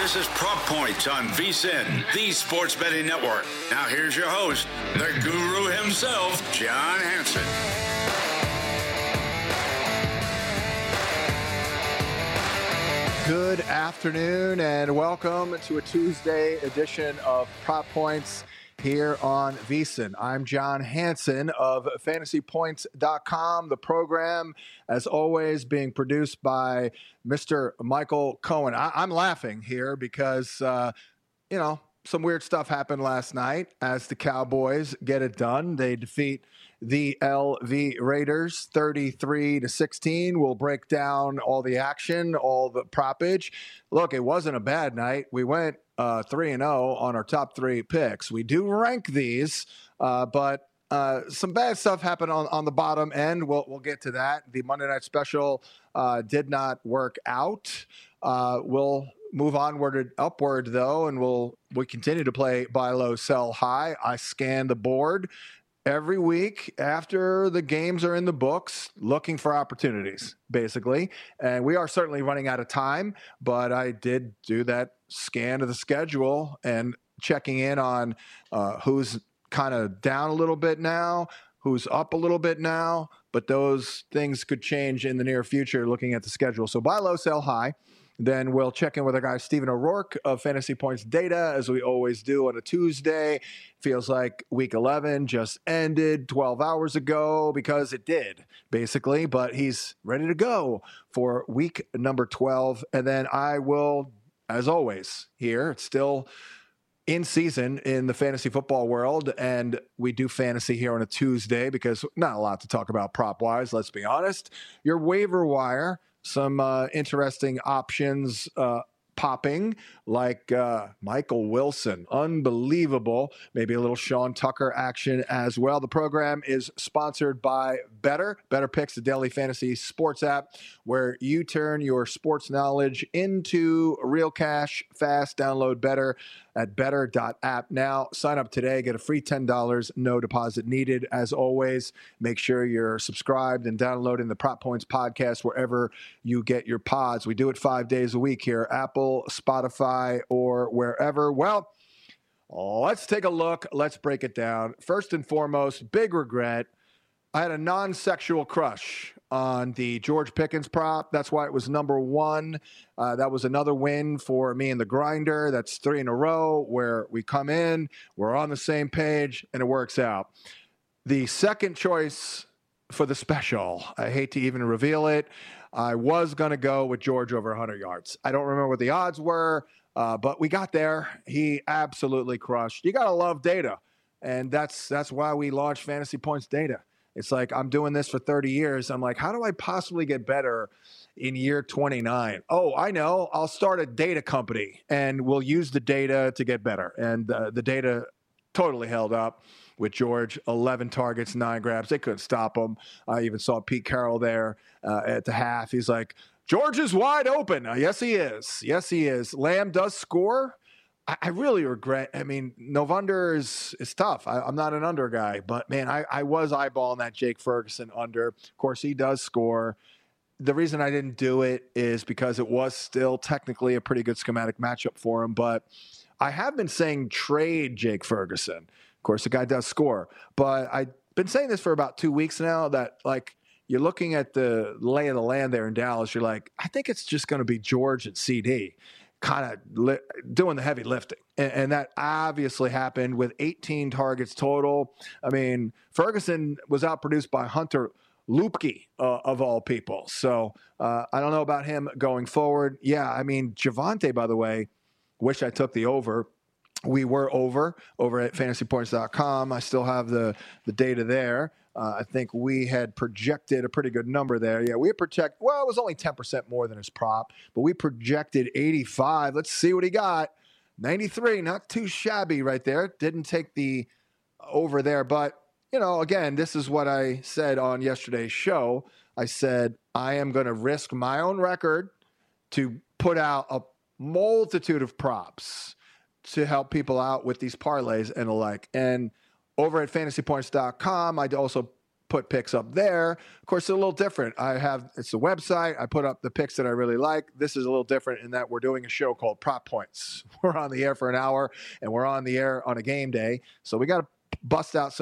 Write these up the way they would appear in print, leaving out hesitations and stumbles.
This is Prop Points on VSiN, the Sports Betting Network. Now here's your host, the guru himself, John Hansen. Good afternoon and welcome to a Tuesday edition of Prop Points here on VSiN. I'm John Hansen of FantasyPoints.com. The program, as always, being produced by Mr. Michael Cohen. I'm laughing here because, some weird stuff happened last night as the Cowboys get it done. They defeat the LV Raiders 33-16. We'll break down all the action, all the propage. Look, it wasn't a bad night. We went 3-0 on our top three picks. We do rank these, but some bad stuff happened on the bottom end. We'll get to that. The Monday Night Special did not work out. We'll move onward and upward, though, and we continue to play buy low, sell high. I scan the board every week after the games are in the books, looking for opportunities, basically. And we are certainly running out of time, but I did do that scan of the schedule and checking in on who's kind of down a little bit now, who's up a little bit now, but those things could change in the near future looking at the schedule. So buy low, sell high. Then we'll check in with our guy, Stephen O'Rourke of Fantasy Points Data, as we always do on a Tuesday. Feels like week 11 just ended 12 hours ago because it did, basically. But he's ready to go for week number 12. And then I will, as always, here, it's still in season in the fantasy football world. And we do fantasy here on a Tuesday because not a lot to talk about prop-wise, let's be honest. Your waiver wire. Some interesting options popping, like Michael Wilson. Unbelievable. Maybe a little Sean Tucker action as well. The program is sponsored by Better. Better Picks, the daily fantasy sports app, where you turn your sports knowledge into real cash fast. Download Better at better.app now. Sign up today. Get a free $10. No deposit needed. As always, make sure you're subscribed and downloading the Prop Points podcast wherever you get your pods. We do it 5 days a week here, Apple, Spotify, or wherever. Well, let's take a look. Let's break it down. First and foremost, big regret. I had a non-sexual crush on the George Pickens prop. That's why it was number one. That was another win for me and the grinder. That's 3 in a row where we come in, we're on the same page, and it works out. The second choice for the special, I hate to even reveal it, I was going to go with George over 100 yards. I don't remember what the odds were, but we got there. He absolutely crushed. You got to love data, and that's why we launched Fantasy Points Data. It's like, I'm doing this for 30 years. I'm like, how do I possibly get better in year 29? Oh, I know. I'll start a data company, and we'll use the data to get better. And the data totally held up with George. 11 targets, 9 grabs. They couldn't stop him. I even saw Pete Carroll there at the half. He's like, George is wide open. Yes, he is. Yes, he is. Lamb does score. I really regret. I mean, no under is tough. I'm not an under guy, but man, I was eyeballing that Jake Ferguson under. Of course, he does score. The reason I didn't do it is because it was still technically a pretty good schematic matchup for him. But I have been saying trade Jake Ferguson. Of course, the guy does score, but I've been saying this for about 2 weeks now that like you're looking at the lay of the land there in Dallas. You're like, I think it's just going to be George and CD. Kind of doing the heavy lifting. And that obviously happened with 18 targets total. I mean, Ferguson was outproduced by Hunter Lupke, of all people. So I don't know about him going forward. Yeah, I mean, Javonte, by the way, wish I took the over. We were over at fantasypoints.com. I still have the data there. I think we had projected a pretty good number there. Yeah, it was only 10% more than his prop, but we projected 85. Let's see what he got. 93, not too shabby right there. Didn't take the over there, but, again, this is what I said on yesterday's show. I said, I am going to risk my own record to put out a multitude of props to help people out with these parlays and the like. And over at fantasypoints.com, I also put picks up there. Of course, it's a little different. It's a website. I put up the picks that I really like. This is a little different in that we're doing a show called Prop Points. We're on the air for an hour, and we're on the air on a game day. So we got to bust out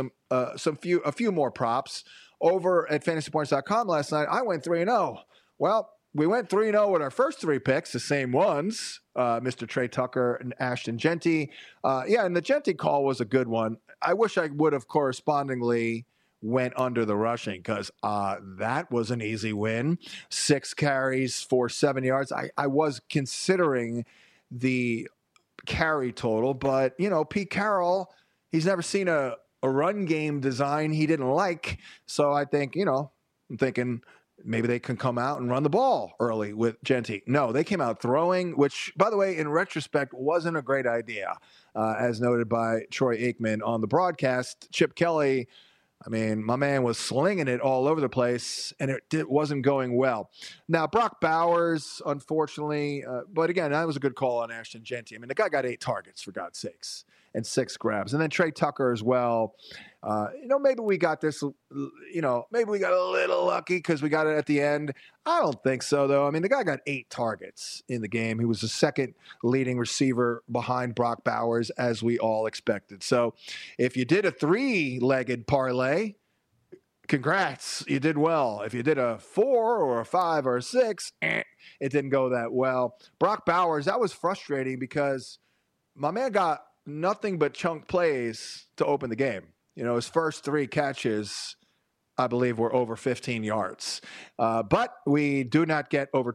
a few more props. Over at fantasypoints.com last night, I went 3-0. Well, we went 3-0 with our first three picks, the same ones, Mr. Trey Tucker and Ashton Jeanty. And the Jeanty call was a good one. I wish I would have correspondingly went under the rushing because that was an easy win. 6 carries for 7 yards. I was considering the carry total, but, Pete Carroll, he's never seen a run game design he didn't like. So I think, I'm thinking maybe they can come out and run the ball early with Jeanty. No, they came out throwing, which, by the way, in retrospect, wasn't a great idea. As noted by Troy Aikman on the broadcast, Chip Kelly, my man was slinging it all over the place, and it wasn't going well. Now, Brock Bowers, unfortunately, but again, that was a good call on Ashton Jeanty. The guy got 8 targets, for God's sakes, and 6 grabs. And then Trey Tucker as well. Maybe we got this, maybe we got a little lucky because we got it at the end. I don't think so, though. The guy got 8 targets in the game. He was the second leading receiver behind Brock Bowers, as we all expected. So if you did a 3-legged parlay, congrats, you did well. If you did a 4 or a 5 or a 6, it didn't go that well. Brock Bowers, that was frustrating because my man got nothing but chunk plays to open the game. His first 3 catches, I believe, were over 15 yards. But we do not get over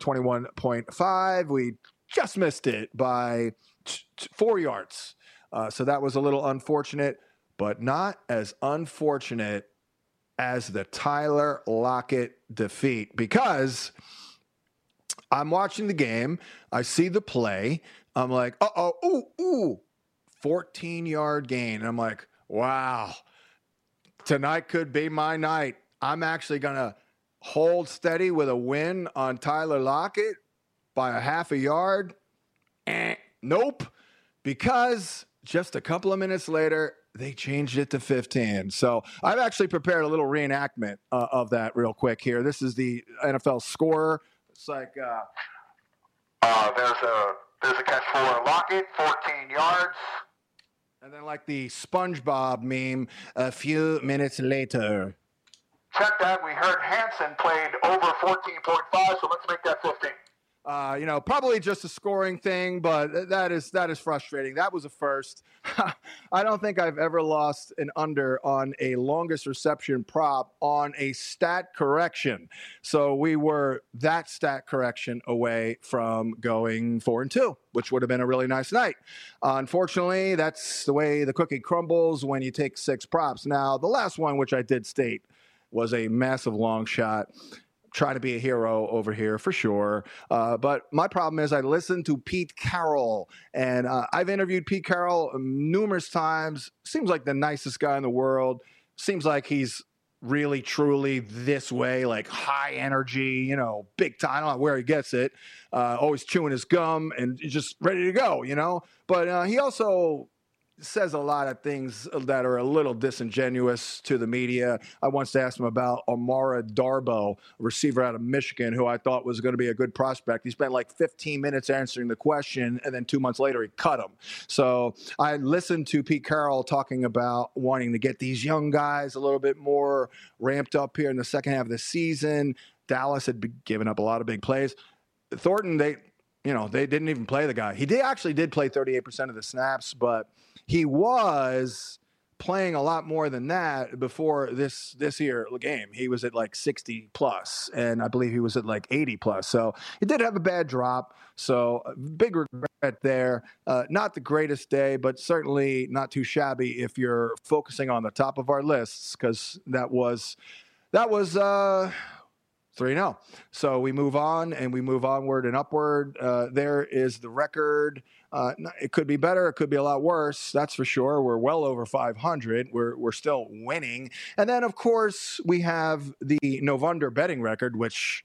21.5. We just missed it by 4 yards. So that was a little unfortunate, but not as unfortunate as the Tyler Lockett defeat, because I'm watching the game. I see the play. I'm like, 14-yard gain. And I'm like, wow, tonight could be my night. I'm actually going to hold steady with a win on Tyler Lockett by a half a yard. Nope, because just a couple of minutes later, they changed it to 15. So I've actually prepared a little reenactment of that real quick here. This is the NFL scorer. It's like there's a catch for Lockett, 14 yards. And then like the SpongeBob meme, a few minutes later. Check that. We heard Hansen played over 14.5, so let's make that 15. Probably just a scoring thing, but that is frustrating. That was a first. I don't think I've ever lost an under on a longest reception prop on a stat correction. So we were that stat correction away from going 4-2, which would have been a really nice night. Unfortunately, that's the way the cookie crumbles when you take 6 props. Now, the last one, which I did state, was a massive long shot. Trying to be a hero over here for sure. But my problem is I listened to Pete Carroll, and I've interviewed Pete Carroll numerous times. Seems like the nicest guy in the world. Seems like he's really, truly this way, like high energy, big time. I don't know where he gets it. Always chewing his gum and just ready to go, But he also says a lot of things that are a little disingenuous to the media. I once asked him about Amara Darboh, a receiver out of Michigan, who I thought was going to be a good prospect. He spent like 15 minutes answering the question, and then 2 months later, he cut him. So I listened to Pete Carroll talking about wanting to get these young guys a little bit more ramped up here in the second half of the season. Dallas had given up a lot of big plays. Thornton, they didn't even play the guy. He actually did play 38% of the snaps, but he was playing a lot more than that before this year game. He was at like 60 plus, and I believe he was at like 80 plus. So he did have a bad drop. So big regret there. Not the greatest day, but certainly not too shabby if you're focusing on the top of our lists, because that was 3-0. So we move on, and we move onward and upward. There is the record. It could be better. It could be a lot worse. That's for sure. We're well over 500. We're still winning. And then, of course, we have the November betting record, which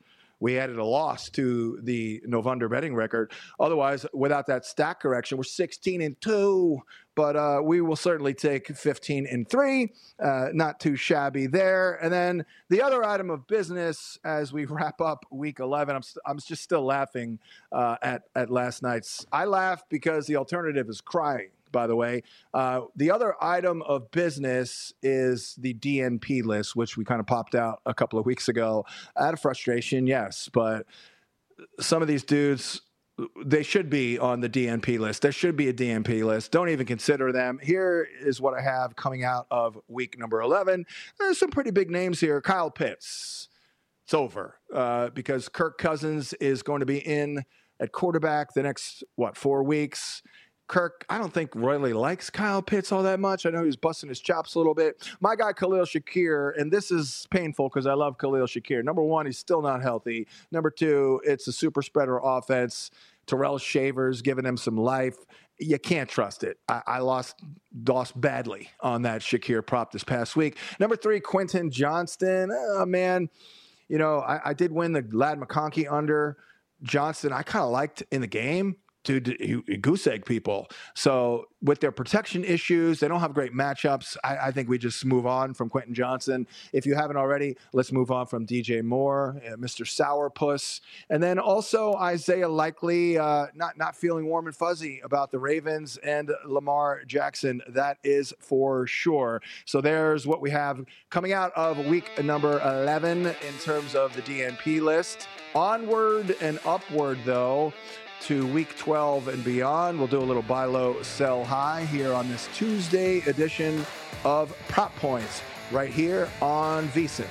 we added a loss to the November betting record. Otherwise, without that stat correction, we're 16-2. But we will certainly take 15-3. Not too shabby there. And then the other item of business as we wrap up Week 11, I'm just still laughing at last night's. I laugh because the alternative is crying, by the way. The other item of business is the DNP list, which we kind of popped out a couple of weeks ago. Out of frustration, yes. But some of these dudes, they should be on the DNP list. There should be a DNP list. Don't even consider them. Here is what I have coming out of week number 11. There's some pretty big names here. Kyle Pitts. It's over because Kirk Cousins is going to be in at quarterback the next, 4 weeks. Kirk, I don't think really likes Kyle Pitts all that much. I know he was busting his chops a little bit. My guy, Khalil Shakir, and this is painful because I love Khalil Shakir. Number one, he's still not healthy. Number two, it's a super spreader offense. Terrell Shavers giving him some life. You can't trust it. I lost badly on that Shakir prop this past week. Number three, Quentin Johnston. Man, I did win the Ladd McConkey under. Johnston, I kind of liked in the game. Dude, goose egg people. So with their protection issues, they don't have great matchups. I think we just move on from Quentin Johnson. If you haven't already, let's move on from DJ Moore, Mr. Sourpuss. And then also Isaiah Likely, not feeling warm and fuzzy about the Ravens and Lamar Jackson. That is for sure. So there's what we have coming out of week number 11 in terms of the DNP list. Onward and upward, though, to week 12 and beyond. We'll do a little buy low, sell high here on this Tuesday edition of Prop Points right here on VSiN.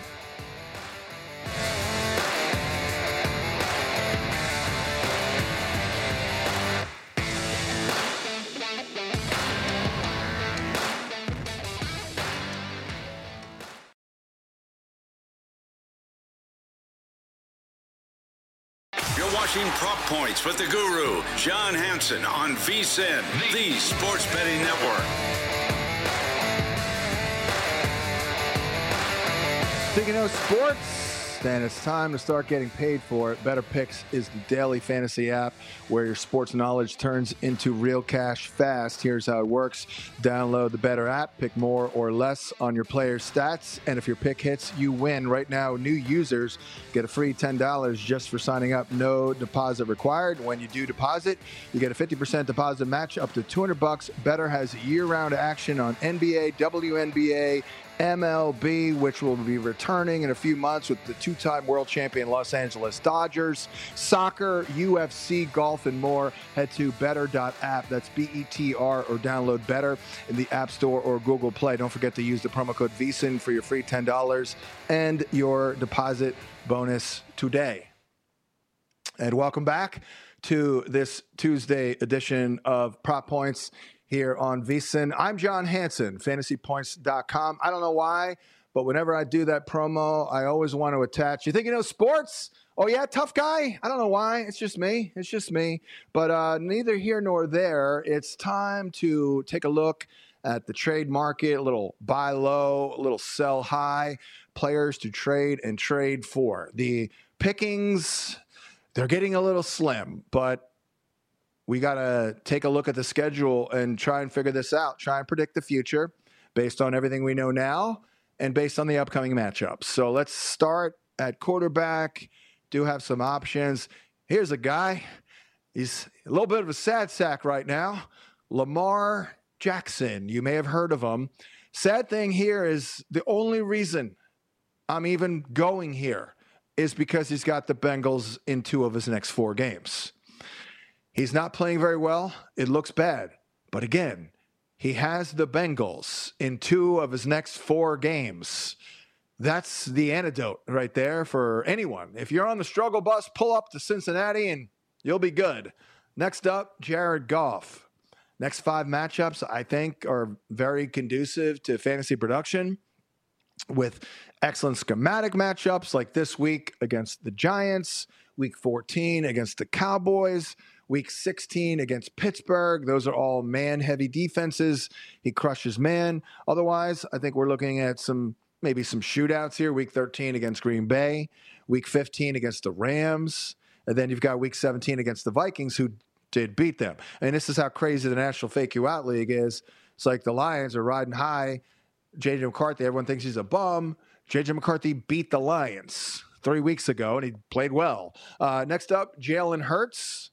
Watching Prop Points with the Guru, John Hansen on VSiN, the Sports Betting Network. Speaking of sports, then it's time to start getting paid for it. Better Picks is the daily fantasy app where your sports knowledge turns into real cash fast. Here's how it works. Download the Better app, pick more or less on your players' stats, and if your pick hits, you win. Right now, new users get a free $10 just for signing up. No deposit required. When you do deposit, you get a 50% deposit match up to $200. Better has year-round action on NBA, WNBA, MLB, which will be returning in a few months with the two-time world champion Los Angeles Dodgers, soccer, UFC, golf, and more. Head to better.app. That's BETR, or download Better in the App Store or Google Play. Don't forget to use the promo code VSiN for your free $10 and your deposit bonus today. And welcome back to this Tuesday edition of Prop Points here on VSiN. I'm John Hansen, fantasypoints.com. I don't know why, but whenever I do that promo, I always want to attach. You think you know sports? Oh, yeah, tough guy? I don't know why. It's just me. But neither here nor there. It's time to take a look at the trade market, a little buy low, a little sell high, players to trade and trade for. The pickings, they're getting a little slim, but we got to take a look at the schedule and try and figure this out, try and predict the future based on everything we know now and based on the upcoming matchups. So let's start at quarterback, do have some options. Here's a guy. He's a little bit of a sad sack right now. Lamar Jackson. You may have heard of him. Sad thing here is the only reason I'm even going here is because he's got the Bengals in 2 of his next 4 games. He's not playing very well. It looks bad. But again, he has the Bengals in 2 of his next 4 games. That's the antidote right there for anyone. If you're on the struggle bus, pull up to Cincinnati and you'll be good. Next up, Jared Goff. Next 5 matchups, I think, are very conducive to fantasy production with excellent schematic matchups like this week against the Giants, week 14 against the Cowboys, week 16 against Pittsburgh. Those are all man-heavy defenses. He crushes man. Otherwise, I think we're looking at maybe some shootouts here. Week 13 against Green Bay. Week 15 against the Rams. And then you've got Week 17 against the Vikings, who did beat them. And this is how crazy the National Fake You Out League is. It's like the Lions are riding high. J.J. McCarthy, everyone thinks he's a bum. J.J. McCarthy beat the Lions 3 weeks ago, and he played well. Next up, Jalen Hurts.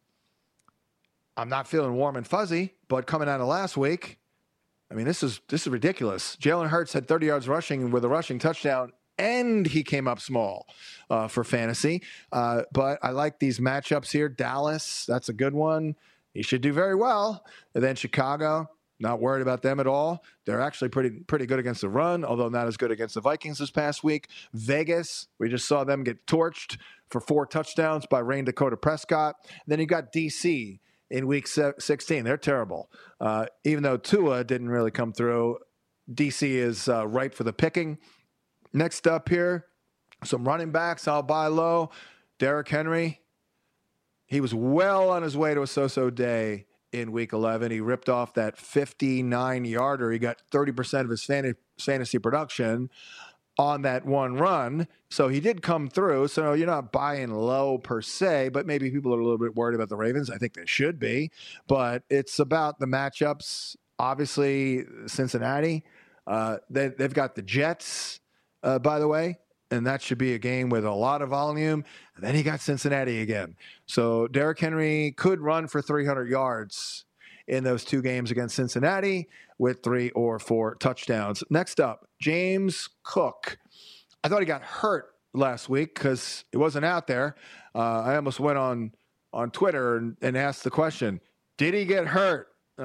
I'm not feeling warm and fuzzy, but coming out of last week, I mean, this is ridiculous. Jalen Hurts had 30 yards rushing with a rushing touchdown, and he came up small for fantasy. But I like these matchups here. Dallas, that's a good one. He should do very well. And then Chicago, not worried about them at all. They're actually pretty good against the run, although not as good against the Vikings this past week. Vegas, we just saw them get torched for 4 touchdowns by Rain Dakota Prescott. Then you got D.C. in Week 16. They're terrible. Even though Tua didn't really come through, D.C. is ripe for the picking. Next up here, some running backs. I'll buy low. Derrick Henry. He was well on his way to a so-so day in Week 11. He ripped off that 59-yarder. He got 30% of his fantasy production on that one run. So he did come through. So you're not buying low per se, but maybe people are a little bit worried about the Ravens. I think they should be. But it's about the matchups. Obviously, Cincinnati. They've got the Jets. By the way, and that should be a game with a lot of volume. And then he got Cincinnati again. So Derrick Henry could run for 300 yards in those 2 games against Cincinnati with 3 or 4 touchdowns. Next up, James Cook. I thought he got hurt last week because he wasn't out there. I almost went on Twitter and asked the question, did he get hurt?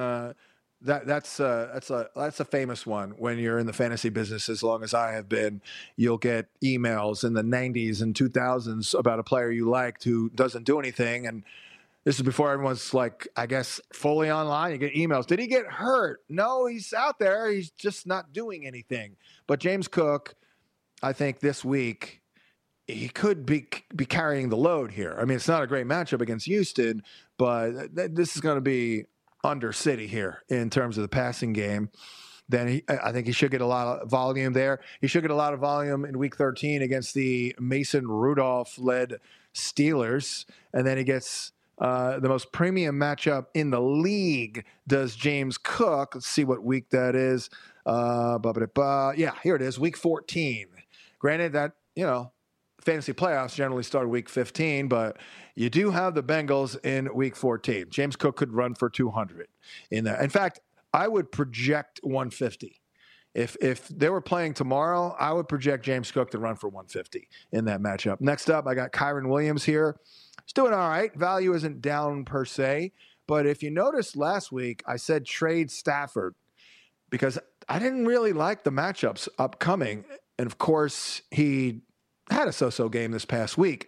That's a famous one when you're in the fantasy business. As long as I have been, you'll get emails in the 90s and 2000s about a player you liked who doesn't do anything. And this is before everyone's like, I guess, fully online. You get emails. Did he get hurt? No, he's out there. He's just not doing anything. But James Cook, I think this week, he could be carrying the load here. I mean, it's not a great matchup against Houston, but this is going to be under City here in terms of the passing game. Then I think he should get a lot of volume there. He should get a lot of volume in Week 13 against the Mason Rudolph-led Steelers. And then he gets the most premium matchup in the league, does James Cook. Let's see what week that is. Yeah, here it is, Week 14. Granted that, fantasy playoffs generally start Week 15, but you do have the Bengals in Week 14. James Cook could run for 200 in that. In fact, I would project 150. If they were playing tomorrow, I would project James Cook to run for 150 in that matchup. Next up, I got Kyren Williams here. He's doing all right. Value isn't down per se, but if you noticed last week, I said trade Stafford because I didn't really like the matchups upcoming. And of course, he had a so-so game this past week.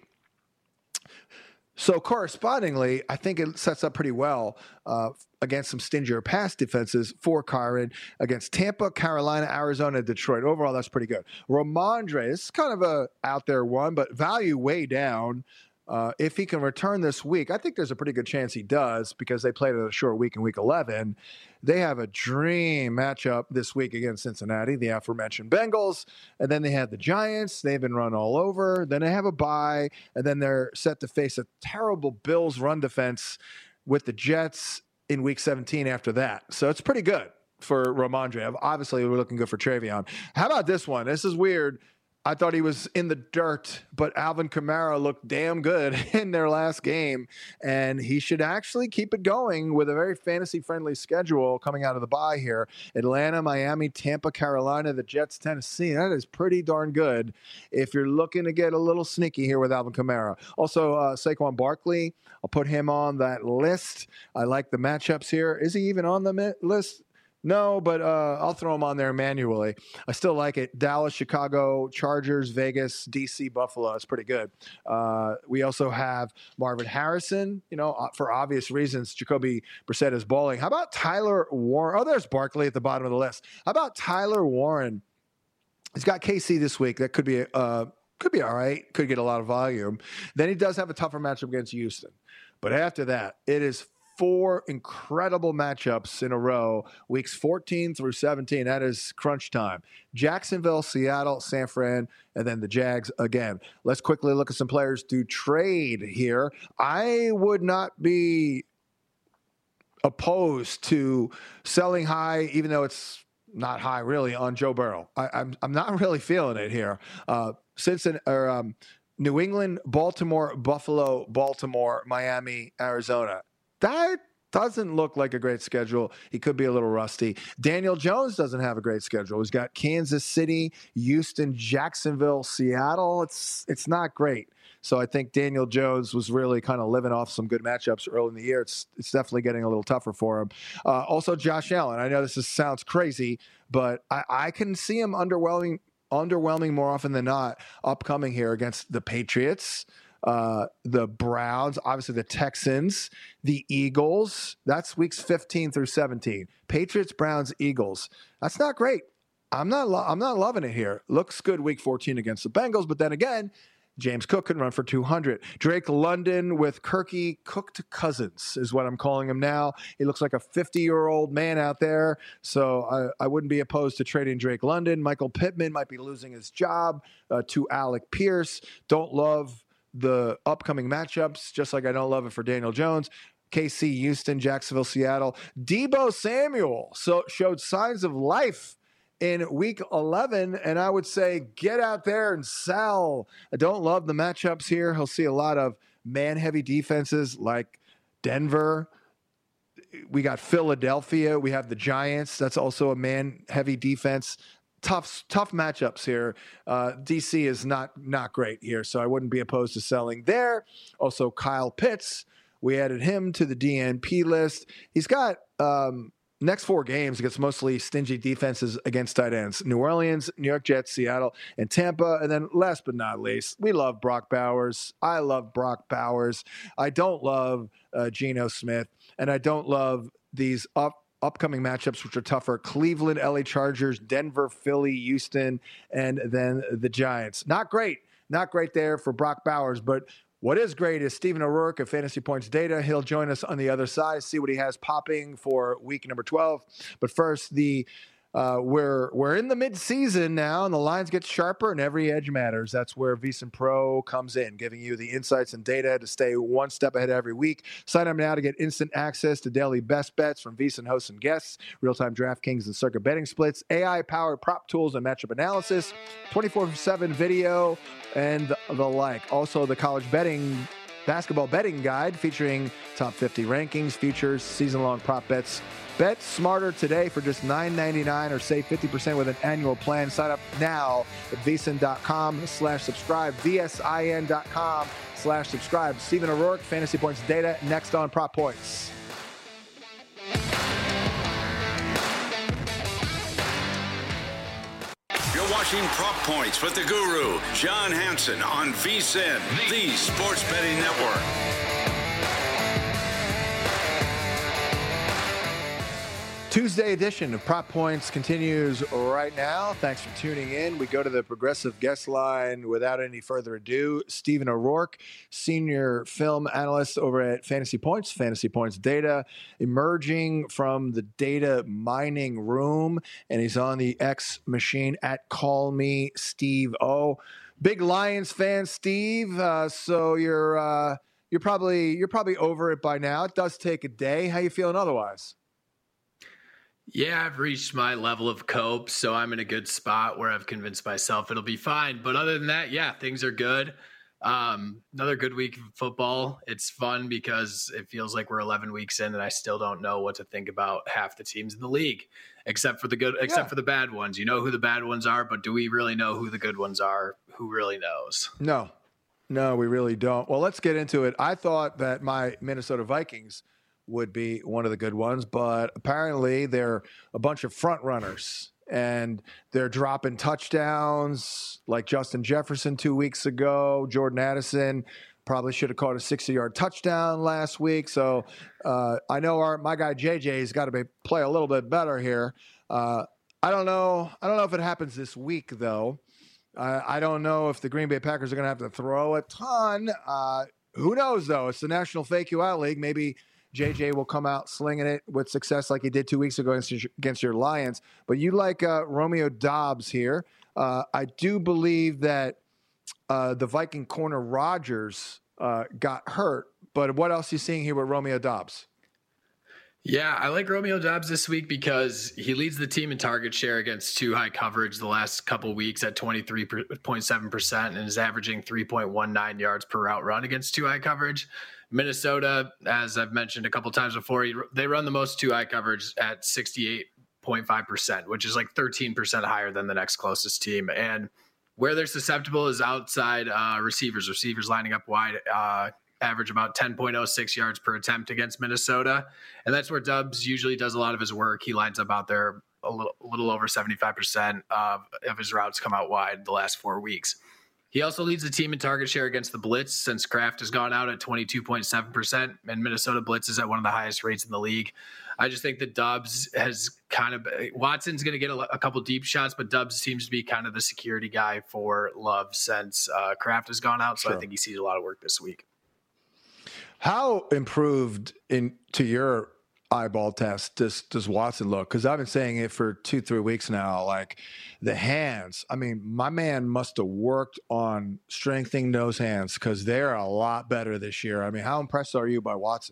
So correspondingly, I think it sets up pretty well against some stingier pass defenses for Kyren against Tampa, Carolina, Arizona, Detroit. Overall, that's pretty good. Ramondre, this is kind of a out there one, but value way down. If he can return this week, I think there's a pretty good chance he does because they played a short week in Week 11. They have a dream matchup this week against Cincinnati, the aforementioned Bengals, and then they have the Giants. They've been run all over. Then they have a bye, and then they're set to face a terrible Bills run defense with the Jets in Week 17 after that. So it's pretty good for Ramondre. Obviously, we're looking good for Travion. How about this one? This is weird. I thought he was in the dirt, but Alvin Kamara looked damn good in their last game, and he should actually keep it going with a very fantasy-friendly schedule coming out of the bye here. Atlanta, Miami, Tampa, Carolina, the Jets, Tennessee. That is pretty darn good if you're looking to get a little sneaky here with Alvin Kamara. Also, Saquon Barkley, I'll put him on that list. I like the matchups here. Is he even on the list? No, but I'll throw them on there manually. I still like it. Dallas, Chicago, Chargers, Vegas, D.C., Buffalo. It's pretty good. We also have Marvin Harrison, for obvious reasons. Jacoby Brissett is balling. How about Tyler Warren? Oh, there's Barkley at the bottom of the list. How about Tyler Warren? He's got KC this week. That could be all right. Could get a lot of volume. Then he does have a tougher matchup against Houston. But after that, it is 4 incredible matchups in a row, weeks 14 through 17. That is crunch time. Jacksonville, Seattle, San Fran, and then the Jags again. Let's quickly look at some players to trade here. I would not be opposed to selling high, even though it's not high really, on Joe Burrow. I'm not really feeling it here. New England, Baltimore, Buffalo, Baltimore, Miami, Arizona. That doesn't look like a great schedule. He could be a little rusty. Daniel Jones doesn't have a great schedule. He's got Kansas City, Houston, Jacksonville, Seattle. It's not great. So I think Daniel Jones was really kind of living off some good matchups early in the year. It's definitely getting a little tougher for him. Also, Josh Allen. I know sounds crazy, but I can see him underwhelming more often than not upcoming here against the Patriots, the Browns, obviously the Texans, the Eagles. That's weeks 15 through 17. Patriots, Browns, Eagles. That's not great. I'm not loving it here. Looks good week 14 against the Bengals, but then again, James Cook can run for 200. Drake London with Kirky Cooked Cousins is what I'm calling him now. He looks like a 50-year-old man out there, so I wouldn't be opposed to trading Drake London. Michael Pittman might be losing his job to Alec Pierce. Don't love the upcoming matchups, just like I don't love it for Daniel Jones. KC, Houston, Jacksonville, Seattle. Deebo Samuel showed signs of life in week 11, and I would say get out there and sell. I don't love the matchups here. He'll see a lot of man-heavy defenses like Denver. We got Philadelphia. We have the Giants. That's also a man-heavy defense. Tough matchups here. DC is not great here, so I wouldn't be opposed to selling there. Also, Kyle Pitts. We added him to the DNP list. He's got next 4 games against mostly stingy defenses against tight ends. New Orleans, New York Jets, Seattle, and Tampa. And then last but not least, we love Brock Bowers. I love Brock Bowers. I don't love Geno Smith. And I don't love these upcoming matchups, which are tougher. Cleveland, LA Chargers, Denver, Philly, Houston, and then the Giants. Not great. Not great there for Brock Bowers, but what is great is Stephen O'Rourke of Fantasy Points Data. He'll join us on the other side, see what he has popping for week number 12. But first, we're in the mid-season now, and the lines get sharper, and every edge matters. That's where VSiN Pro comes in, giving you the insights and data to stay one step ahead every week. Sign up now to get instant access to daily best bets from VSiN hosts and guests, real-time DraftKings and Circa betting splits, AI-powered prop tools and matchup analysis, 24/7 video, and the like. Also, the college basketball betting guide featuring top 50 rankings, futures, season-long prop bets. Bet smarter today for just $9.99 or save 50% with an annual plan. Sign up now at vsin.com/subscribe, vsin.com/subscribe. Stephen O'Rourke, Fantasy Points Data, next on Prop Points. You're watching Prop Points with the Guru, John Hansen, on VSiN, the Sports Betting Network. Tuesday edition of Prop Points continues right now. Thanks for tuning in. We go to the progressive guest line without any further ado. Stephen O'Rourke, senior film analyst over at Fantasy Points Data, emerging from the data mining room, and he's on the X machine at Call Me Steve O. Big Lions fan, Steve. So you're probably over it by now. It does take a day. How you feeling otherwise? Yeah, I've reached my level of cope, so I'm in a good spot where I've convinced myself it'll be fine. But other than that, yeah, things are good. Another good week of football. It's fun because it feels like we're 11 weeks in and I still don't know what to think about half the teams in the league, except for the bad ones. You know who the bad ones are, but do we really know who the good ones are? Who really knows? No, we really don't. Well, let's get into it. I thought that my Minnesota Vikings would be one of the good ones, but apparently they're a bunch of front runners and they're dropping touchdowns like Justin Jefferson 2 weeks ago. Jordan Addison probably should have caught a 60-yard touchdown last week. So I know my guy JJ's got to play a little bit better here. I don't know if it happens this week though. I don't know if the Green Bay Packers are going to have to throw a ton. Who knows though? It's the National Fake You Out League. Maybe JJ will come out slinging it with success like he did 2 weeks ago against your Lions. But you like Romeo Doubs here. I do believe that the Viking corner Rodgers got hurt. But what else are you seeing here with Romeo Doubs? Yeah, I like Romeo Doubs this week because he leads the team in target share against too high coverage the last couple weeks at 23.7% and is averaging 3.19 yards per route run against too high coverage. Minnesota, as I've mentioned a couple times before, they run the most too high coverage at 68.5%, which is like 13% higher than the next closest team. And where they're susceptible is outside receivers. Receivers lining up wide average about 10.06 yards per attempt against Minnesota. And that's where Doubs usually does a lot of his work. He lines up out there a little over 75% of his routes come out wide the last 4 weeks. He also leads the team in target share against the blitz since Kraft has gone out at 22.7%, and Minnesota blitz is at one of the highest rates in the league. I just think that Doubs has Watson's going to get a couple deep shots, but Doubs seems to be kind of the security guy for Love since Kraft has gone out. So sure. I think he sees a lot of work this week. How improved to your eyeball test does Watson look? Because I've been saying it for 2-3 weeks now. Like the hands, I mean, my man must have worked on strengthening those hands because they're a lot better this year. I mean, how impressed are you by Watson?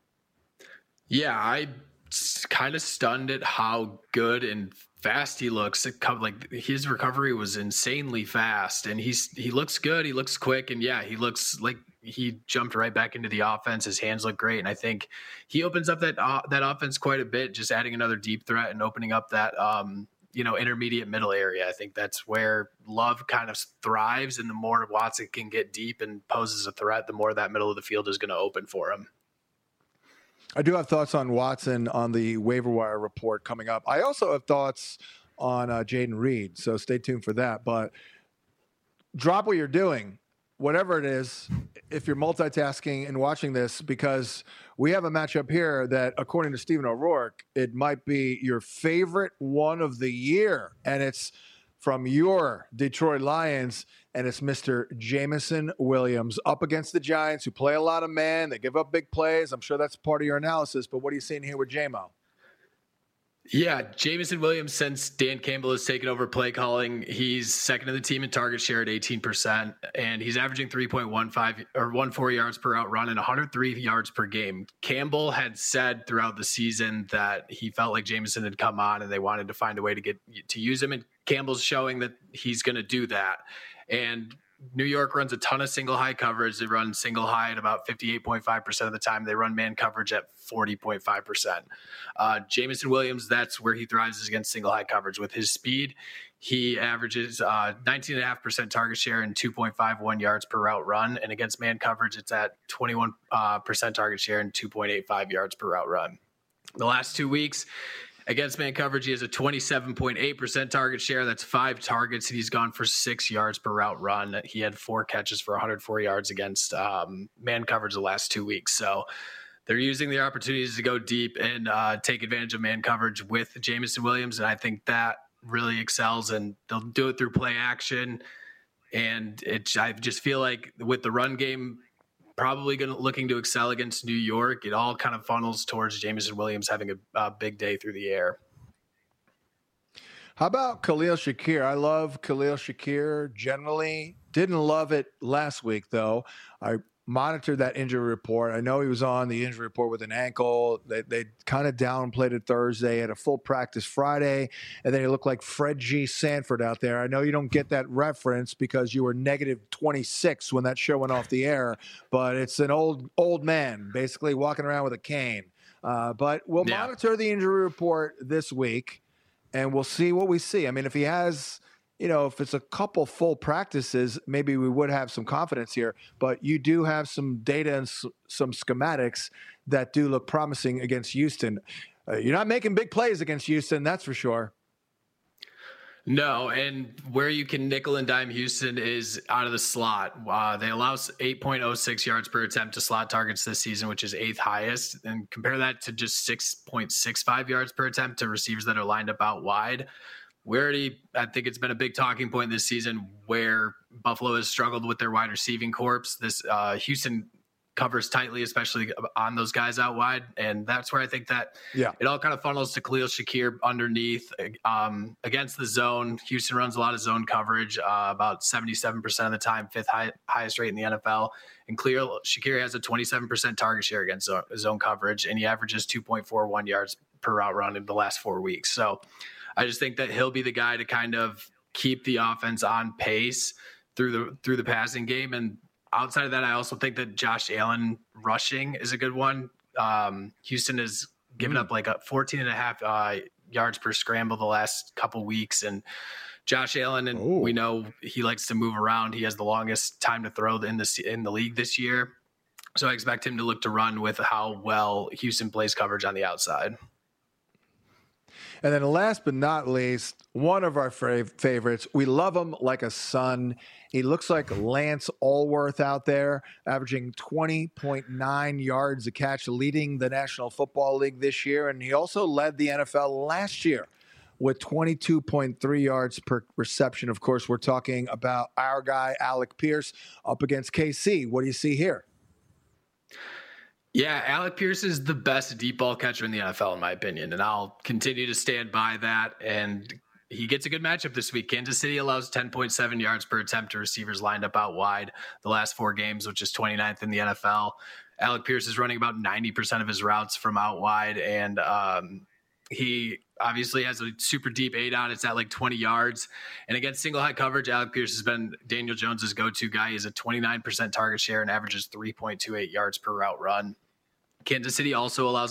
Yeah, I kind of stunned at how good and fast he looks. Like his recovery was insanely fast, and he looks good. He looks quick, and yeah, he looks like he jumped right back into the offense. His hands look great, and I think he opens up that offense quite a bit, just adding another deep threat and opening up that intermediate middle area. I think that's where Love kind of thrives, and the more Watson can get deep and poses a threat, the more that middle of the field is going to open for him. I do have thoughts on Watson on the waiver wire report coming up. I also have thoughts on Jaden Reed, so stay tuned for that. But drop what you're doing, whatever it is, if you're multitasking and watching this, because we have a matchup here that, according to Stephen O'Rourke, it might be your favorite one of the year. And it's from your Detroit Lions, and it's Mr. Jameson Williams up against the Giants, who play a lot of man. They give up big plays. I'm sure that's part of your analysis, but what are you seeing here with J-Mo? Yeah, Jameson Williams, since Dan Campbell has taken over play calling, he's second in the team in target share at 18%, and he's averaging 3.15 or 14 yards per out run and 103 yards per game. Campbell had said throughout the season that he felt like Jameson had come on and they wanted to find a way to use him, and Campbell's showing that he's going to do that. And New York runs a ton of single high coverage. They run single high at about 58.5% of the time. They run man coverage at 40.5%. Jameson Williams, that's where he thrives, is against single high coverage. With his speed, he averages 19.5% target share and 2.51 yards per route run. And against man coverage, it's at 21% target share and 2.85 yards per route run. The last 2 weeks, against man coverage, he has a 27.8% target share. That's 5 targets, and he's gone for 6 yards per route run. He had 4 catches for 104 yards against man coverage the last 2 weeks. So they're using the opportunities to go deep and take advantage of man coverage with Jameson Williams, and I think that really excels, and they'll do it through play action. And I just feel like with the run game probably looking to excel against New York, it all kind of funnels towards Jameson Williams having a big day through the air. How about Khalil Shakir? I love Khalil Shakir generally. Didn't love it last week, though. I monitored that injury report. I know he was on the injury report with an ankle. They kind of downplayed it Thursday, had a full practice Friday, and then he looked like Fred G. Sanford out there. I know you don't get that reference because you were negative 26 when that show went off the air, but it's an old man basically walking around with a cane. But we'll monitor the injury report this week, and we'll see what we see. I mean, if he has, if it's a couple full practices, maybe we would have some confidence here. But you do have some data and some schematics that do look promising against Houston. You're not making big plays against Houston, that's for sure. No, and where you can nickel and dime Houston is out of the slot. They allow 8.06 yards per attempt to slot targets this season, which is 8th highest. And compare that to just 6.65 yards per attempt to receivers that are lined up out wide. I think it's been a big talking point this season where Buffalo has struggled with their wide receiving corps. This Houston covers tightly, especially on those guys out wide. And that's where I think that it all kind of funnels to Khalil Shakir underneath against the zone. Houston runs a lot of zone coverage, about 77% of the time, fifth highest rate in the NFL. And Khalil Shakir has a 27% target share against zone coverage, and he averages 2.41 yards per route run in the last 4 weeks. So I just think that he'll be the guy to kind of keep the offense on pace through the passing game. And outside of that, I also think that Josh Allen rushing is a good one. Houston has given up like 14 and a half yards per scramble the last couple weeks. And Josh Allen, and we know he likes to move around. He has the longest time to throw in the league this year. So I expect him to look to run with how well Houston plays coverage on the outside. And then last but not least, one of our favorites. We love him like a son. He looks like Lance Allworth out there, averaging 20.9 yards a catch, leading the National Football League this year. And he also led the NFL last year with 22.3 yards per reception. Of course, we're talking about our guy, Alec Pierce, up against KC. What do you see here? Yeah, Alec Pierce is the best deep ball catcher in the NFL, in my opinion, and I'll continue to stand by that. And he gets a good matchup this week. Kansas City allows 10.7 yards per attempt to receivers lined up out wide the last 4 games, which is 29th in the NFL. Alec Pierce is running about 90% of his routes from out wide, and he obviously has a super deep A-dot. It's at like 20 yards. And against single high coverage, Alec Pierce has been Daniel Jones's go-to guy. He has a 29% target share and averages 3.28 yards per route run. Kansas City also allows a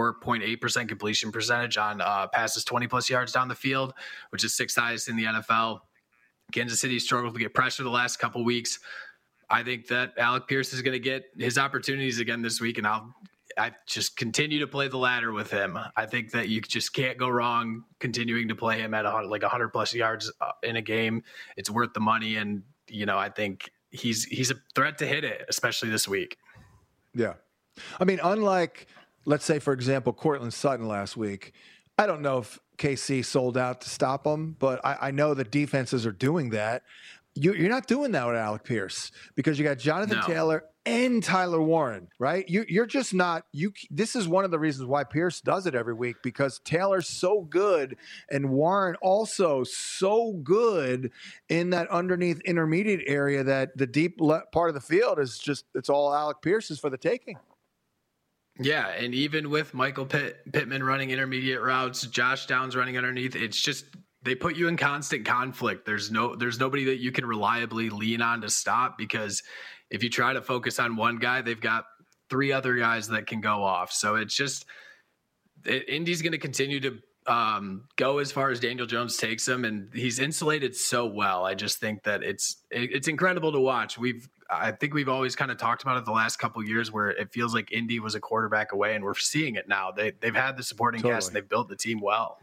44.8% completion percentage on passes 20-plus yards down the field, which is 6th highest in the NFL. Kansas City struggled to get pressure the last couple weeks. I think that Alec Pierce is going to get his opportunities again this week, and I just continue to play the ladder with him. I think that you just can't go wrong continuing to play him at 100-plus yards in a game. It's worth the money, and I think he's a threat to hit it, especially this week. Yeah. I mean, unlike, let's say, for example, Courtland Sutton last week, I don't know if KC sold out to stop him, but I know the defenses are doing that. You're not doing that with Alec Pierce because you got Jonathan Taylor and Tyler Warren, right? You're just not – this is one of the reasons why Pierce does it every week, because Taylor's so good and Warren also so good in that underneath intermediate area that the deep part of the field is just – it's all Alec Pierce's for the taking. Yeah, and even with Michael Pittman running intermediate routes, Josh Downs running underneath, it's just they put you in constant conflict. There's nobody that you can reliably lean on to stop, because if you try to focus on one guy, they've got 3 other guys that can go off. So it's just Indy's going to continue to go as far as Daniel Jones takes him, and he's insulated so well. I just think that it's incredible to watch. I think we've always kind of talked about it the last couple of years, where it feels like Indy was a quarterback away, and we're seeing it now. They've had the supporting cast, and they've built the team well.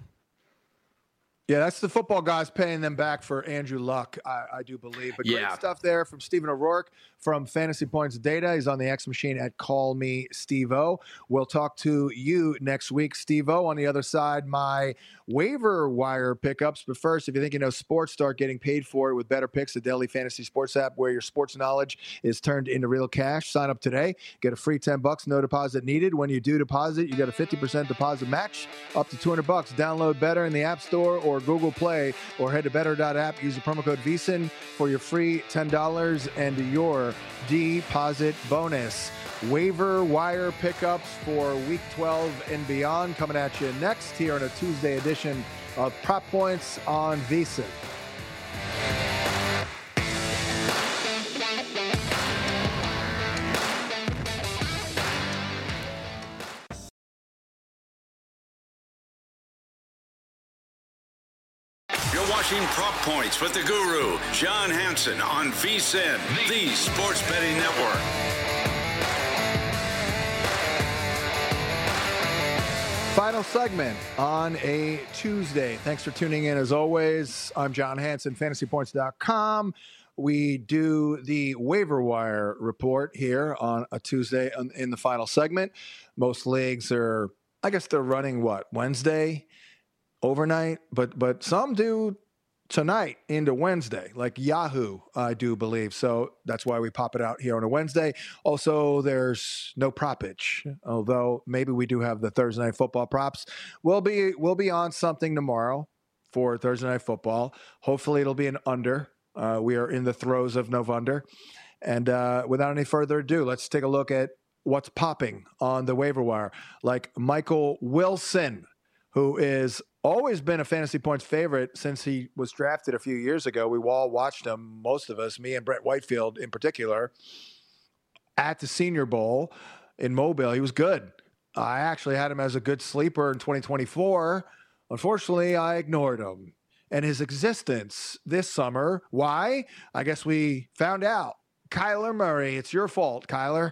Yeah, that's the football guys paying them back for Andrew Luck, I do believe. But great stuff there from Stephen O'Rourke from Fantasy Points Data. He's on the X Machine at Call Me Steve-O. We'll talk to you next week, Steve-O. On the other side, my waiver wire pickups. But first, if you think you know sports, start getting paid for it with Better Picks, the daily fantasy sports app where your sports knowledge is turned into real cash. Sign up today. Get a free $10, no deposit needed. When you do deposit, you get a 50% deposit match up to $200. Download Better in the App Store or Google Play, or head to better.app. Use the promo code VSiN for your free $10 and your deposit bonus. Waiver wire pickups for Week 12 and beyond coming at you next here on a Tuesday edition of Prop Points on VSiN. You're watching Prop Points with the Guru, John Hansen, on VSiN, the Sports Betting Network. Final segment on a Tuesday. Thanks for tuning in as always. I'm John Hansen, fantasypoints.com. We do the waiver wire report here on a Tuesday in the final segment. Most leagues are, I guess they're running Wednesday? Overnight, but some do tonight into Wednesday, like Yahoo, I do believe. So that's why we pop it out here on a Wednesday. Also, there's no propage, although maybe we do have the Thursday Night Football props. We'll be on something tomorrow for Thursday Night Football. Hopefully it'll be an under. We are in the throes of November. And without any further ado, let's take a look at what's popping on the waiver wire. Like Michael Wilson, who is always been a Fantasy Points favorite since he was drafted a few years ago. We all watched him, most of us, me and Brett Whitefield in particular, at the Senior Bowl in Mobile. He was good. I actually had him as a good sleeper in 2024. Unfortunately, I ignored him and his existence this summer. Why? I guess we found out. Kyler Murray, it's your fault, Kyler.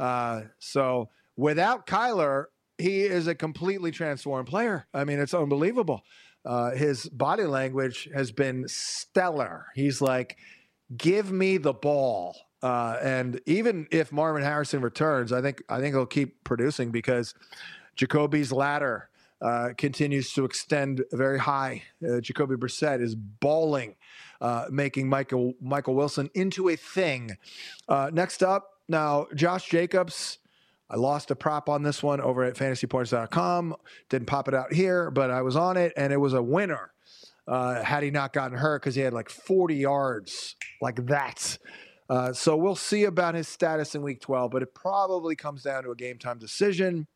So without Kyler, he is a completely transformed player. I mean, it's unbelievable. His body language has been stellar. He's like, give me the ball. And even if Marvin Harrison returns, I think he'll keep producing because Jacoby's ladder continues to extend very high. Jacoby Brissett is balling, making Michael Wilson into a thing. Next up, now, Josh Jacobs. I lost a prop on this one over at fantasypoints.com. Didn't pop it out here, but I was on it, and it was a winner had he not gotten hurt because he had like 40 yards like that. So we'll see about his status in Week 12, but it probably comes down to a game-time decision.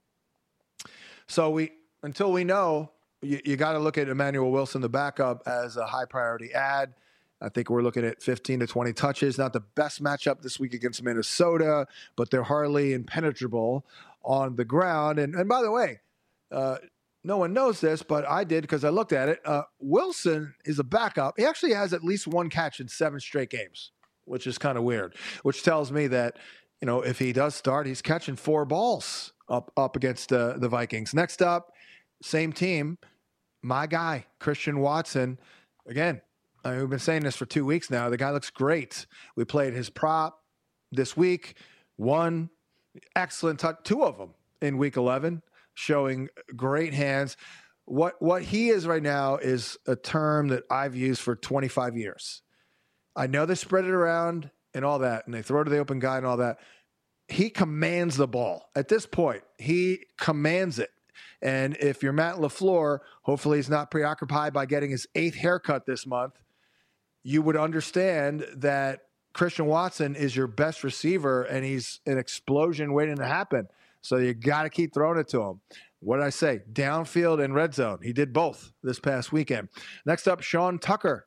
So until we know, you got to look at Emmanuel Wilson, the backup, as a high-priority add. I think we're looking at 15 to 20 touches. Not the best matchup this week against Minnesota, but they're hardly impenetrable on the ground. And by the way, no one knows this, but I did because I looked at it. Wilson is a backup. He actually has at least one catch in 7 straight games, which is kind of weird, which tells me that, if he does start, he's catching 4 balls up against the Vikings. Next up, same team, my guy, Christian Watson. Again, we've been saying this for 2 weeks now. The guy looks great. We played his prop this week. One excellent touch, 2 of them in Week 11, showing great hands. What he is right now is a term that I've used for 25 years. I know they spread it around and all that, and they throw to the open guy and all that. He commands the ball. At this point, he commands it. And if you're Matt LaFleur, hopefully he's not preoccupied by getting his 8th haircut this month. You would understand that Christian Watson is your best receiver and he's an explosion waiting to happen. So you got to keep throwing it to him. What did I say? Downfield and red zone. He did both this past weekend. Next up, Sean Tucker.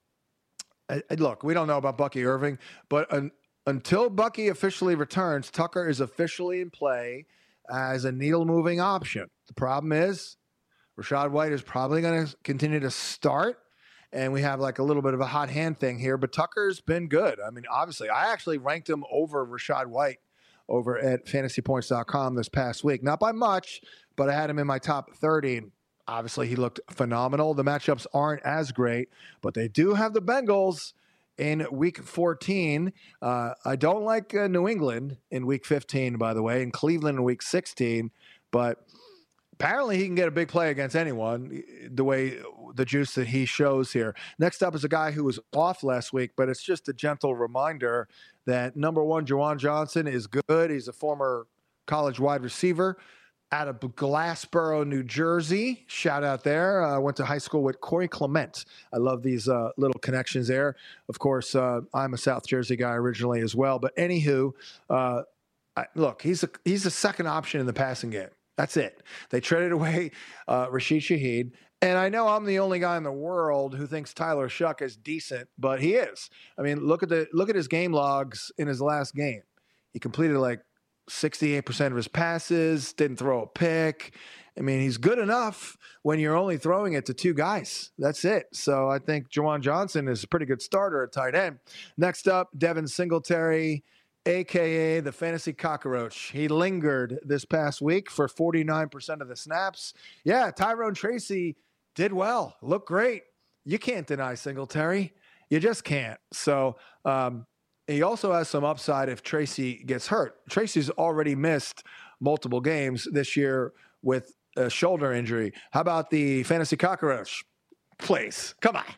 Look, we don't know about Bucky Irving, but until Bucky officially returns, Tucker is officially in play as a needle-moving option. The problem is Rachaad White is probably going to continue to start, and we have like a little bit of a hot hand thing here, but Tucker's been good. I mean, obviously, I actually ranked him over Rachaad White over at fantasypoints.com this past week. Not by much, but I had him in my top 30. Obviously, he looked phenomenal. The matchups aren't as great, but they do have the Bengals in Week 14. I don't like New England in Week 15, by the way, and Cleveland in Week 16, but apparently he can get a big play against anyone, the way the juice that he shows here. Next up is a guy who was off last week, but it's just a gentle reminder that number 1, Juwan Johnson, is good. He's a former college wide receiver out of Glassboro, New Jersey. Shout out there. I went to high school with Corey Clement. I love these little connections there. Of course, I'm a South Jersey guy originally as well. But anywho, look, he's a second option in the passing game. That's it. They traded away Rashid Shaheed. And I know I'm the only guy in the world who thinks Tyler Shuck is decent, but he is. I mean, look at his game logs in his last game. He completed like 68% of his passes, didn't throw a pick. I mean, he's good enough when you're only throwing it to 2 guys. That's it. So I think Juwan Johnson is a pretty good starter at tight end. Next up, Devin Singletary, a.k.a. the fantasy cockroach. He lingered this past week for 49% of the snaps. Yeah, Tyrone Tracy did well. Looked great. You can't deny Singletary. You just can't. So he also has some upside if Tracy gets hurt. Tracy's already missed multiple games this year with a shoulder injury. How about the fantasy cockroach? Please, come on.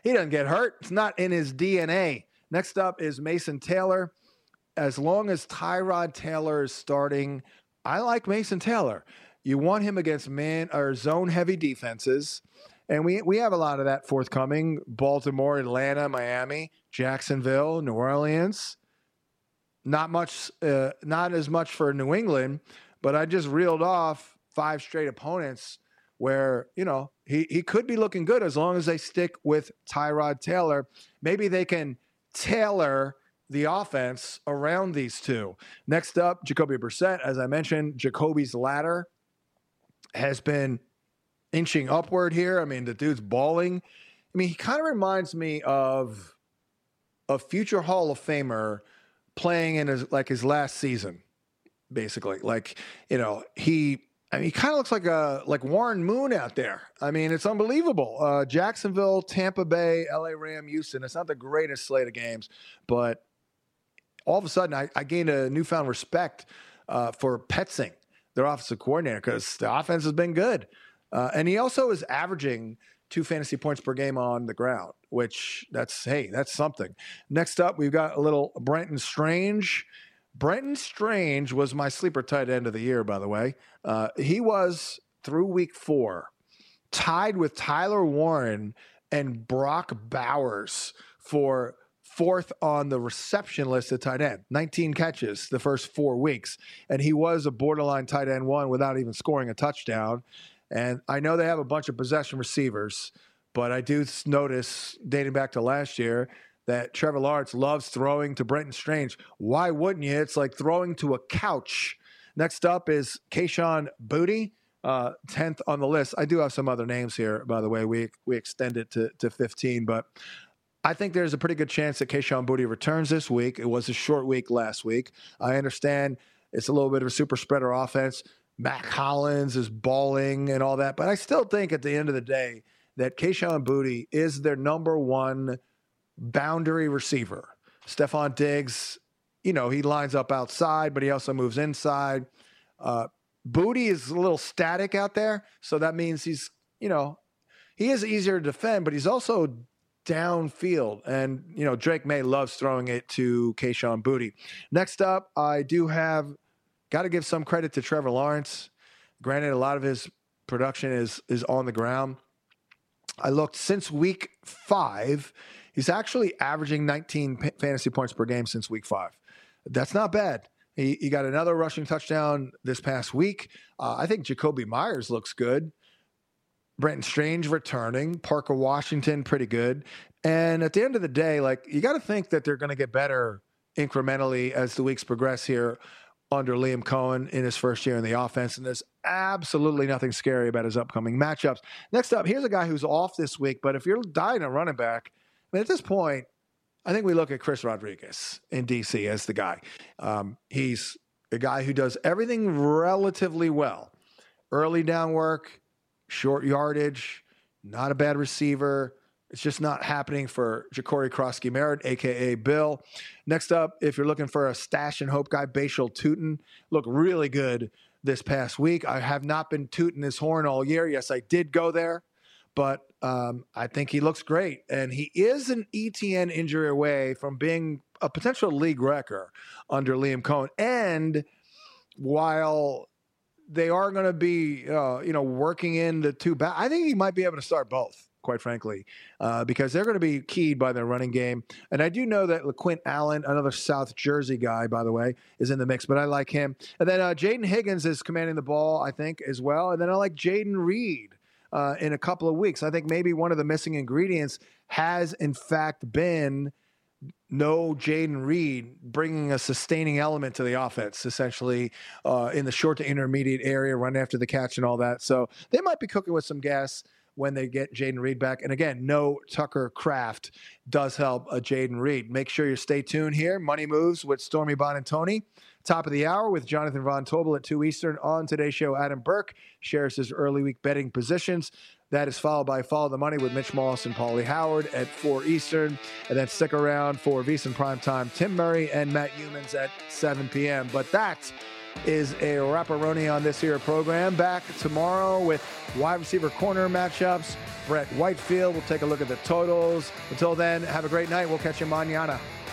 He doesn't get hurt. It's not in his DNA. Next up is Mason Taylor. As long as Tyrod Taylor is starting, I like Mason Taylor. You want him against man or zone heavy defenses. And we have a lot of that forthcoming. Baltimore, Atlanta, Miami, Jacksonville, New Orleans. Not as much for New England, but I just reeled off 5 straight opponents where, he could be looking good as long as they stick with Tyrod Taylor. Maybe they can tailor the offense around these two. Next up, Jacoby Brissett. As I mentioned, Jacoby's ladder has been inching upward here. I mean, the dude's balling. I mean, he kind of reminds me of a future Hall of Famer playing in his last season, basically. He kind of looks like Warren Moon out there. I mean, it's unbelievable. Jacksonville, Tampa Bay, LA Ram, Houston. It's not the greatest slate of games, but all of a sudden I gained a newfound respect for Petzing, their offensive coordinator, because the offense has been good. And he also is averaging 2 fantasy points per game on the ground, which that's something. Next up, we've got a little Brenton Strange. Brenton Strange was my sleeper tight end of the year, by the way. He was, through week 4, tied with Tyler Warren and Brock Bowers for 4th on the reception list at tight end. 19 catches the first 4 weeks. And he was a borderline tight end 1 without even scoring a touchdown. And I know they have a bunch of possession receivers, but I do notice, dating back to last year, that Trevor Lawrence loves throwing to Brenton Strange. Why wouldn't you? It's like throwing to a couch. Next up is Kayshon Boutte, 10th on the list. I do have some other names here, by the way. We extended to 15, but I think there's a pretty good chance that Kayshon Boutte returns this week. It was a short week last week. I understand it's a little bit of a super spreader offense. Mac Hollins is balling and all that, but I still think at the end of the day that Kayshon Boutte is their number 1 boundary receiver. Stephon Diggs, he lines up outside, but he also moves inside. Boutte is a little static out there, so that means he's, he is easier to defend, but he's also downfield. And, Drake May loves throwing it to Kayshon Boutte. Next up, I do have got to give some credit to Trevor Lawrence. Granted, a lot of his production is on the ground. I looked since week 5. He's actually averaging 19 fantasy points per game since week 5. That's not bad. He got another rushing touchdown this past week. I think Jacoby Myers looks good. Brenton Strange returning. Parker Washington, pretty good. And at the end of the day, you got to think that they're going to get better incrementally as the weeks progress here under Liam Cohen in his first year in the offense. And there's absolutely nothing scary about his upcoming matchups. Next up, here's a guy who's off this week, but if you're dying a running back, at this point, I think we look at Chris Rodriguez in DC as the guy. He's a guy who does everything relatively well. Early down work, short yardage, not a bad receiver. It's just not happening for Ja'Cory Krosky-Merritt, a.k.a. Bill. Next up, if you're looking for a stash and hope guy, Bashal Tutin looked really good this past week. I have not been tooting his horn all year. Yes, I did go there, but I think he looks great. And he is an ETN injury away from being a potential league wrecker under Liam Cohen. And while they are going to be, working in the 2 back, I think he might be able to start both, quite frankly, because they're going to be keyed by their running game. And I do know that LaQuint Allen, another South Jersey guy, by the way, is in the mix, but I like him. And then Jaden Higgins is commanding the ball, I think, as well. And then I like Jaden Reed in a couple of weeks. I think maybe one of the missing ingredients has, in fact, been no Jaden Reed bringing a sustaining element to the offense, essentially in the short to intermediate area, running after the catch and all that. So they might be cooking with some gas when they get Jaden Reed back. And again, no Tucker Kraft does help Jaden Reed. Make sure you stay tuned here. Money Moves with Stormy Bonantoni. Top of the hour with Jonathan Von Tobel at 2 Eastern. On today's show, Adam Burke shares his early week betting positions. That is followed by Follow the Money with Mitch Moss and Paulie Howard at 4 Eastern. And then stick around for VSiN Primetime, Tim Murray and Matt Humans at 7 p.m. But that is a wrap-a-roni on this here program. Back tomorrow with wide receiver corner matchups, Brett Whitefield. We'll take a look at the totals. Until then, have a great night. We'll catch you mañana.